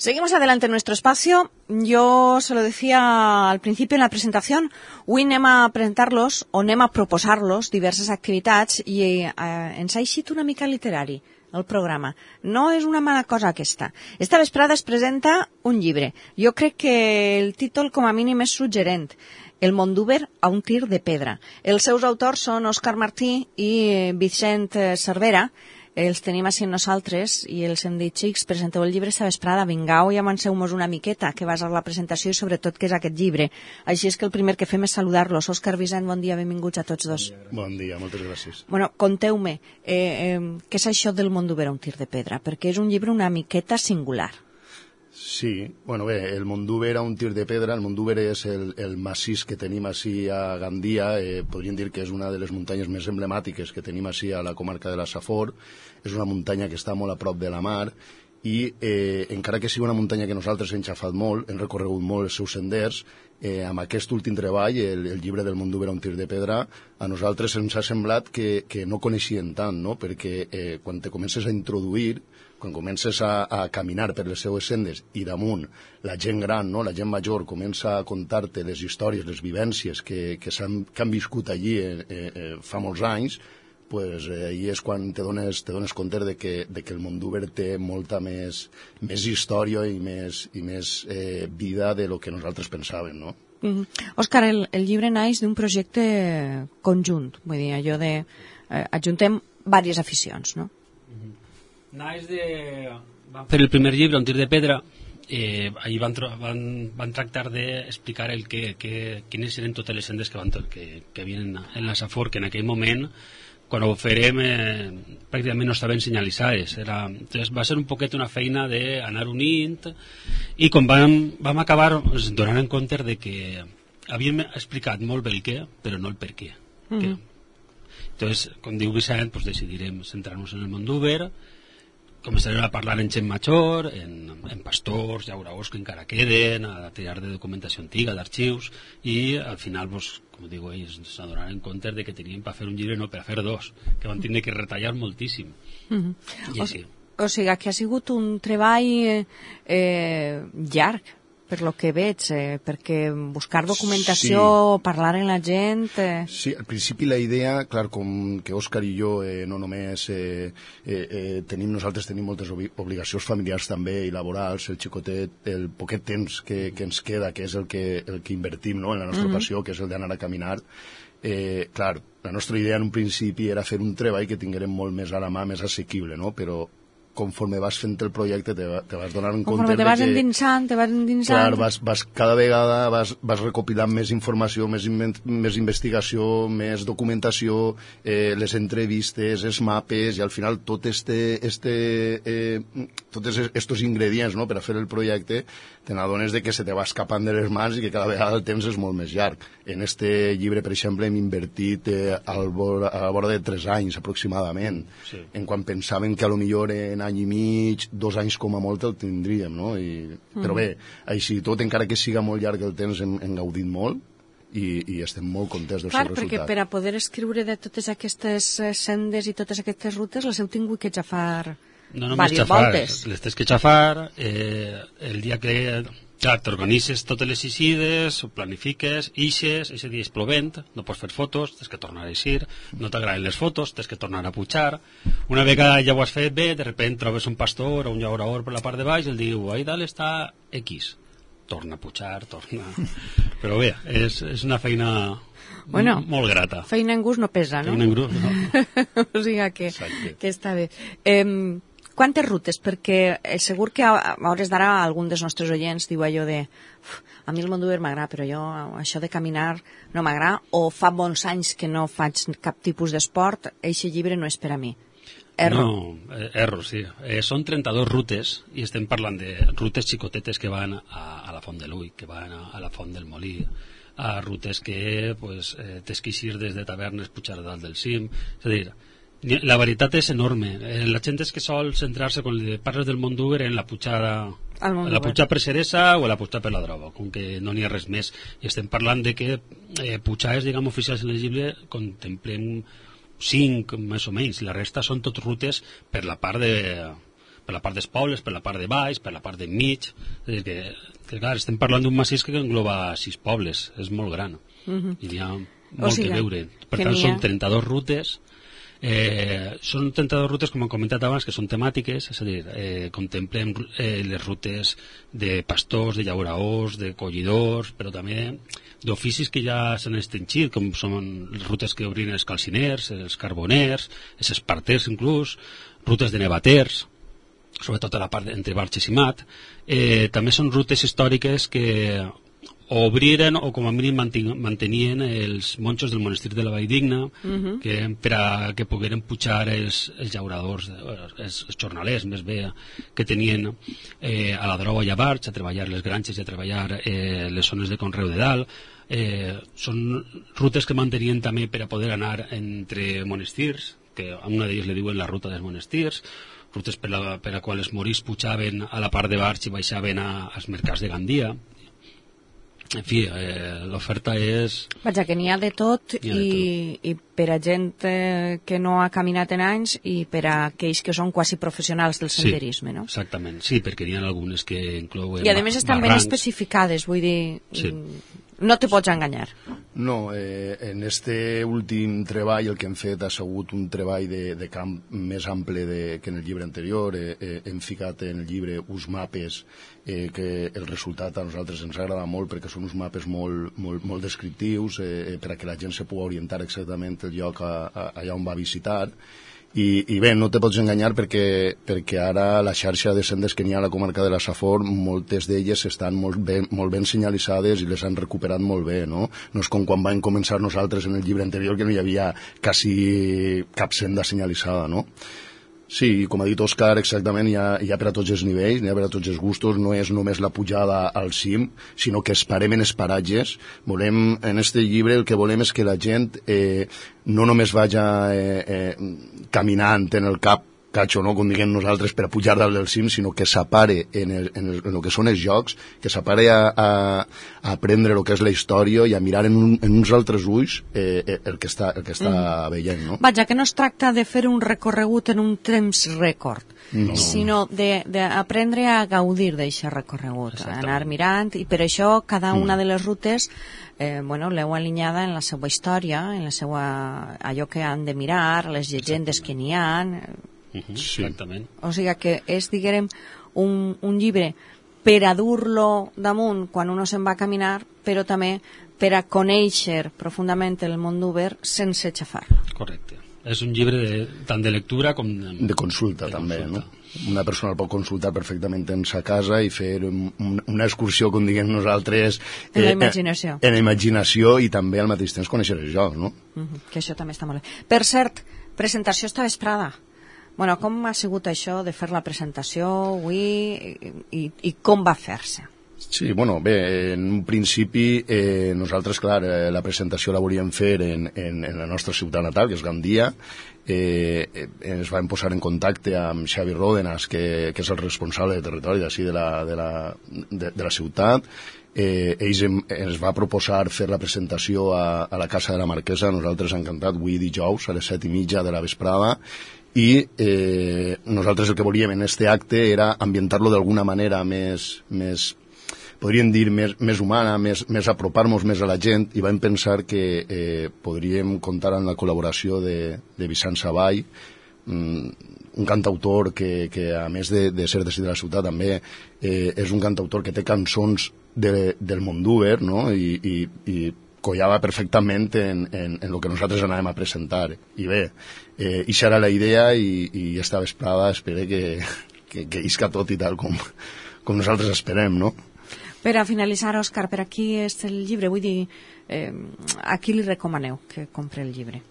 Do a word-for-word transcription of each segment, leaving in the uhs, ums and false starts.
Seguimos adelante en nuestro espacio. Yo se lo decía al principio en la presentación, avui anem a presentar-los o anem a proposar-los diverses activitats i eh, ens ha eixit una mica literari el programa. No és una mala cosa aquesta. Esta vesprada es presenta un llibre. Jo crec que el títol com a mínim és suggerent. El Mondúber a un tir de pedra. Els seus autors són Òscar Martí i Vicent Cervera. Els tenim així nosaltres i els hem dit, xics, presenteu el llibre esta vesprada, vingau i avanceu-nos una miqueta, que vas a la presentació i sobretot què és aquest llibre. Així és que el primer que fem és saludar-los. Òscar, Vicent, bon dia, benvinguts a tots dos. Bon dia, moltes gràcies. Bueno, conteu-me, eh, eh, què és això del Mondúber a un tir de pedra? Perquè és un llibre una miqueta singular. Sí, bueno, bé, el Mondúber a un tir de pedra, el Mondúber és el, el massís que tenim així a Gandia, eh, podríem dir que és una de les muntanyes més emblemàtiques que tenim així a la comarca de la Safor, és una muntanya que està molt a prop de la mar i eh, encara que sigui una muntanya que nosaltres hem xafat molt, hem recorregut molt els seus senders, eh, amb aquest últim treball, el, el llibre del Mondúber a un tir de pedra, a nosaltres ens ha semblat que, que no coneixien tant, no? Perquè eh, quan te comences a introduir, quan comences a, a caminar per les seues sendes i damunt la gent gran, no? La gent major comença a contar-te les històries, les vivències que, que, han, que han viscut allí eh, eh, fa molts anys, pues, eh, ahí és quan te dones, te dones compte de que, de que el Mondúber té molta més, més història i més, i més eh, vida de lo que nosaltres pensàvem, no? Mm-hmm. Òscar, el, el llibre naix d'un projecte conjunt, vull dir, allò de eh, ajuntem diverses aficions, no? Mm-hmm. Naix de... Van fer el primer llibre, Un tir de pedra, eh, ahir van, van, van tractar d'explicar el que, que, quines eren totes les sendes que, van, que, que havien en la Safor, que en aquell moment, quan ho farem, eh, pràcticament no estaven senyalitzades. Era, entonces va ser un poquet una feina d'anar unint, i quan vam, vam acabar ens donant en compte de que havíem explicat molt bé el què, però no el per què. Mm-hmm. Entonces, com diu Vicent, pues decidirem centrar-nos en el Mondúber, començarem a parlar en gent major, en, en pastors, llauraors que encara queden, a tirar de documentació antiga, d'arxius, i al final, pues, com diu ells, ens adonaran en compte de que teníem per fer un llibre, no per fer dos, que van tenir que retallar moltíssim. Mm-hmm. I així. O, o sigui, que ha sigut un treball eh, llarg, per lo que veig, eh, perquè buscar documentació, sí. Parlar amb la gent... Eh... Sí, al principi la idea, clar, com que Òscar i jo eh, no només eh, eh, eh, tenim, nosaltres tenim moltes obligacions familiars també i laborals, el xicotet, el poquet temps que, que ens queda, que és el que, el que invertim, no?, en la nostra mm-hmm. passió, que és el d'anar a caminar, eh, clar, la nostra idea en un principi era fer un treball que tinguérem molt més a la mà, més assequible, no?, però conforme vas fent el projecte te, te vas donar en compte de que... Conforme te vas endinsant, te vas endinsant... Clar, vas, vas, cada vegada vas, vas recopilant més informació, més, in, més investigació, més documentació, eh, les entrevistes, els mapes, i al final tot este, este, eh, tots estos ingredients, no?, per a fer el projecte, te n'adones de que se te va escapant de les mans i que cada vegada el temps és molt més llarg. En este llibre, per exemple, hem invertit eh, al vora, a la vora de tres anys aproximadament, sí. En quan pensàvem que a lo millor en any i mig, dos anys com a molt el tindríem, no? I, mm. Però bé, així tot, encara que siga molt llarg el temps, hem, hem gaudit molt i, i estem molt contents del Clar, seu resultat. Clar, perquè per a poder escriure de totes aquestes sendes i totes aquestes rutes les heu tingut que xafar no diverses xafar, voltes. Les tens que xafar, eh, el dia que... Clar, t'organitzes totes les eixides, ho planifiques, ixes, ese dia és plovent, no pots fer fotos, tens que tornar a eixir, no t'agraden les fotos, tens que tornar a pujar. Una vegada ja ho has fet bé, de sobte trobes un pastor o un llauraor per la part de baix i el diu, ahí dalt està X. Torna a pujar, torna... Però bé, és, és una feina bueno, molt grata. Feina en gust no pesa, no? Feina en gust, no. O sigui que, que està bé. Eh, Quantes rutes? Perquè segur que a hores d'ara algun dels nostres oients diu allò de a mi el Mondúber m'agrada, però jo això de caminar no m'agrada, o fa bons anys que no faig cap tipus d'esport, eixe llibre no és per a mi. Erro. No, eh, erro, sí. Eh, són trenta-dues rutes i estem parlant de rutes xicotetes que van a, a la Font de l'Ull, que van a, a la Font del Molí, a rutes que pues, eh, tens que eixir des de Tavernes, pujar dalt del cim, és a dir, la varietat és enorme. Eh, la gent és que sol centrar-se, quan li parles del Mondúber, en la pujada, la pujada per Ceresa o la pujada per la Droga, com que no n'hi ha res més. I estem parlant de que eh, pujades, diguem, oficials en el llibre contemplem cinc, més o menys. La resta són tot rutes per la part de, per la part dels pobles, per la part de baix, per la part de mig, és a dir, que, que clar, estem parlant d'un massís que engloba sis pobles, és molt gran, uh-huh. i n'hi ha molt o sigui, que veure. Per tant, són trenta-dues rutes, eh, són trenta-dues rutes, com hem comentat abans, que són temàtiques, és a dir, eh, contemplem eh, les rutes de pastors, de llauradors, de collidors, però també d'oficis que ja s'han extingit, com són les rutes que obrin els calciners, els carboners, els esparters inclús, rutes de nevaters, sobretot a la part entre Barxes i Mat. Eh, també són rutes històriques que obriren o com a mínim mantenien els monjos del monestir de la Valldigna, uh-huh. que per a que pogueren pujar els, els llauradors, els, els jornalers més bé, que tenien eh, a la Droga i a Barx, a treballar les granges i a treballar eh, les zones de conreu de dalt. Eh, són rutes que mantenien també per a poder anar entre monestirs, que a una d'elles li diuen la ruta dels monestirs, rutes per la, per a qual els morís pujaven a la part de Barx i baixaven a, als mercats de Gandia. En fi, eh, l'oferta és... Vaja, que n'hi ha de tot, ha de i, tot. i per a gent eh, que no ha caminat en anys i per a aquells que són quasi professionals del senderisme, sí, no? Exactament, sí, perquè n'hi ha algunes que inclouen... I a més estan ben especificades, vull dir... Sí. No te pots enganyar. No, eh, en este últim treball el que hem fet ha sigut un treball de, de camp més ample de, que en el llibre anterior. Eh, eh, hem ficat en el llibre uns mapes eh, que el resultat a nosaltres ens agrada molt perquè són uns mapes molt, molt, molt descriptius eh, per a que la gent se pugui orientar exactament el lloc a, a, allà on va visitar. I, i bé, no te pots enganyar perquè, perquè ara la xarxa de sendes que n'hi ha a la comarca de la Safor, moltes d'elles estan molt ben, molt ben senyalitzades i les han recuperat molt bé, no? No és com quan vam començar nosaltres en el llibre anterior que no hi havia quasi cap senda senyalitzada, no? Sí, com ha dit Òscar, exactament, hi ha, hi ha per a tots els nivells, hi ha per a tots els gustos, no és només la pujada al cim, sinó que esperem en els paratges. Volem, en este llibre el que volem és que la gent eh, no només vagi eh, eh, caminant en el cap, catxo, no, com diguem nosaltres, per a pujar dalt del cim, sinó que s'apare en, el, en, el, en el que són els jocs, que s'apare a, a, a aprendre el que és la història i a mirar en, un, en uns altres ulls eh, el que està, el que està mm. veient, no? Vaja, que no es tracta de fer un recorregut en un temps rècord, no. sinó d'aprendre a gaudir d'aquest recorregut, anar mirant, i per això cada una mm. de les rutes eh, bueno, l'heu alineada en la seva història, en la seva, allò que han de mirar, les llegendes que n'hi ha. Uh-huh, sí. Exactament. O sigui que és, diguem, un, un llibre per a dur-lo damunt quan uno se'n va a caminar, però també per a conèixer profundament el món d'Uber sense xafar-lo. Correcte. És un llibre de, tant de lectura com de, de consulta, de també, consulta. No? Una persona el pot consultar perfectament en sa casa i fer un, una excursió, com diguem nosaltres... En la imaginació. Eh, en la imaginació i també al mateix temps conèixer el joc, no? Uh-huh, que això també està molt bé. Per cert, presentació esta vesprada. Bueno, com ha sigut això de fer la presentació avui i, i, i com va fer-se? Sí, bueno, bé, en un principi eh, nosaltres, clar, eh, la presentació la volíem fer en, en, en la nostra ciutat natal, que és Gandia. Eh, eh, ens vam posar en contacte amb Xavi Ródenas, que, que és el responsable de territori d'ací de, la, de, la, de, de la ciutat. Eh, ells em, ens va proposar fer la presentació a, a la Casa de la Marquesa. Nosaltres encantat, avui dijous a les set i mitja de la vesprada, i eh, nosaltres el que volíem en este acte era ambientar-lo d'alguna manera més, més podríem dir, més, més humana, més, més apropar-nos més a la gent, i vam pensar que eh, podríem comptar amb la col·laboració de, de Vicent Savall, un cantautor que, que a més de, de ser de la ciutat també eh, és un cantautor que té cançons de, del món d'Uber, no? I, i, i collava perfectament en, en, en el que nosaltres anàvem a presentar. I bé, eh, ixa era la idea, i, i esta vesprada espero que, que, que isca tot i tal com, com nosaltres esperem, no? Per a finalitzar, Òscar, per aquí és el llibre. Vull dir, eh, a qui li recomaneu que compre el llibre?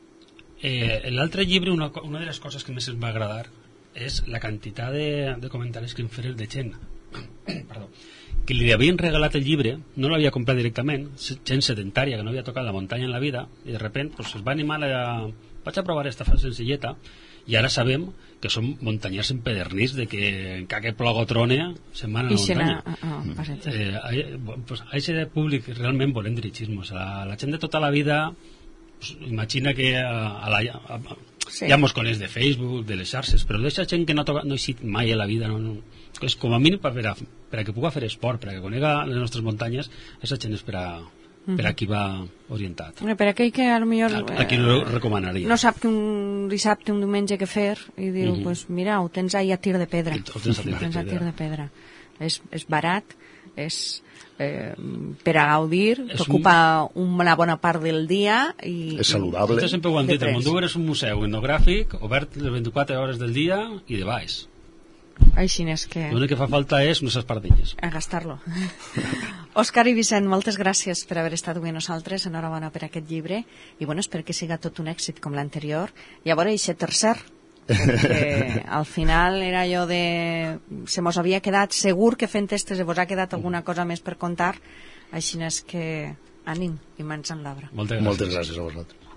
Eh, L'altre llibre, una, una de les coses que més em va agradar és la quantitat de, de comentaris que em feien de gent Perdó. que li havien regalat el llibre, no l'havia comprat directament, gent sedentària que no havia tocat la muntanya en la vida, i de repente pues, es va animar a... vaig a provar esta senzilleta, i ara sabem que són muntanyers empedernits, de que en que plog o trone se'n van a la muntanya. Ah, ah, eh, pues, a aquest públic realment volem dirigir-nos. La, la gent de tota la vida pues, imagina que a, a la... A, Sí. Hi ha molts col·legs de Facebook, de les xarxes, però d'aquesta gent que no, toca, no ha eixit mai a la vida, no, no. És com a mínim per a, per a que pugui fer esport, per a que conega les nostres muntanyes, aquesta gent és per a, per a qui va orientat. Per aquell que a lo millor a, a qui ho recomanaria. No sap que un dissabte, un diumenge què fer i diu, uh -huh. pues mira, ho tens ahí a tir de pedra. Ho tens a tir de, tens a tir pedra. de pedra. És, és barat, és eh, per a gaudir, t'ocupa un... una bona part del dia i... És saludable. Vostè sempre ho han dit, el Mondúber és un museu etnogràfic obert les vint-i-quatre hores del dia i de baix. Així és que... L'únic que fa falta és unes espardenyes. A gastar-lo. Òscar i Vicent, moltes gràcies per haver estat avui amb nosaltres, enhorabona per aquest llibre i bueno, espero que siga tot un èxit com l'anterior i a veure aquest tercer, perquè al final era allò de... se mos havia quedat segur que fent estes se vos ha quedat alguna cosa més per contar, així és que ànim i mans en l'arbre. Moltes gràcies. Moltes gràcies a vosaltres.